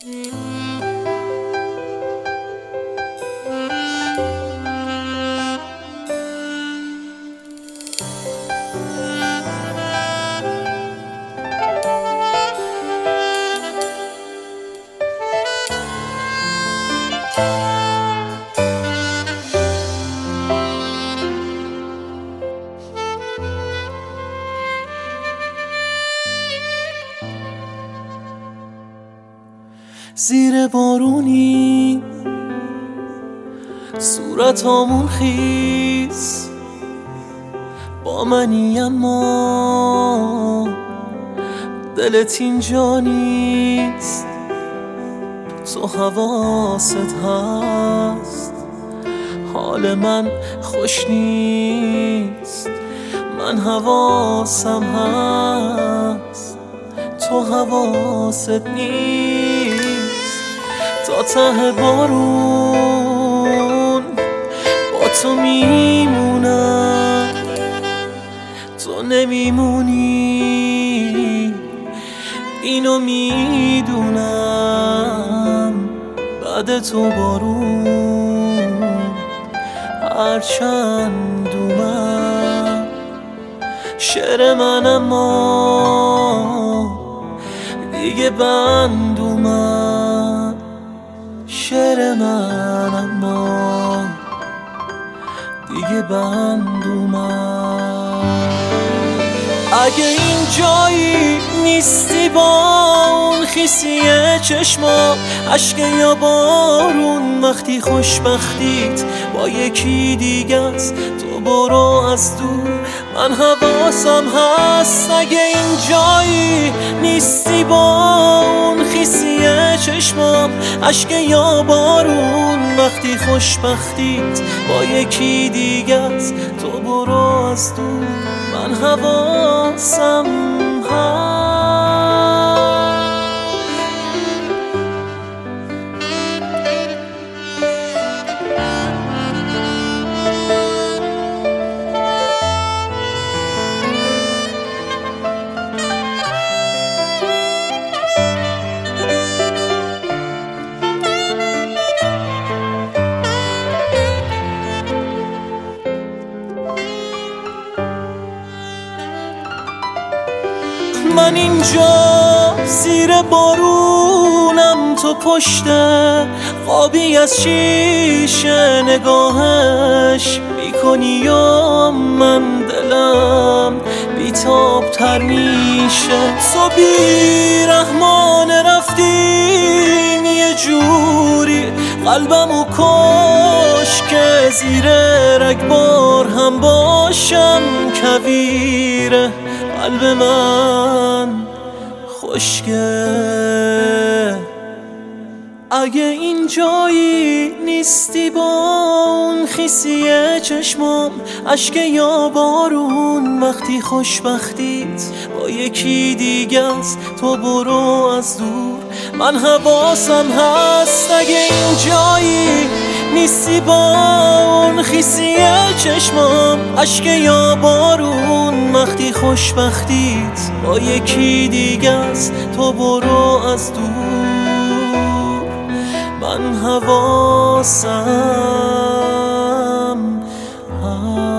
زیر بارونی صورتامون خیس با منی، اما دلت اینجا نیست. تو حواست هست حال من خوش نیست، من حواسم هست تو حواست نیست. تا ته بارون با تو میمونم، تو نمیمونی اینو میدونم. بعد تو بارون هرچند اومد شعر من، اما دیگه بند اومد شعر من، اما دیگه بند اومد. اگه این جایی نیستی با اون خیسی چشمام، اشک یا بارون وقتی خوشبختیت با یکی دیگه است، تو برو از دور من حواسم هست. اگه این جایی نیستی با اون خیسی چشمام، اشک یا بارون وقتی خوشبختیت با یکی دیگه است، تو برو از دور من حواسم هست. من اینجا زیر بارونم، تو پشت قابی از شیشه نگاهش میکنی، یا من دلم بیتاب تر میشه. تو بیرحمانه رفتین یه جوری قلبمو کش که زیر رگبار هم باشم کویره. قلب من خشکه اگه این جایی نیستی با اون خیسی چشمام، اشک یا بارون وقتی خوشبختیت با یکی دیگه است، تو برو از دور من حواسم هست. اگه این جایی نیستی با اون خیسی چشمام، اشک یا بارون وقتی خوشبختیت با یکی دیگه است، تو برو از دور من حواسم هست.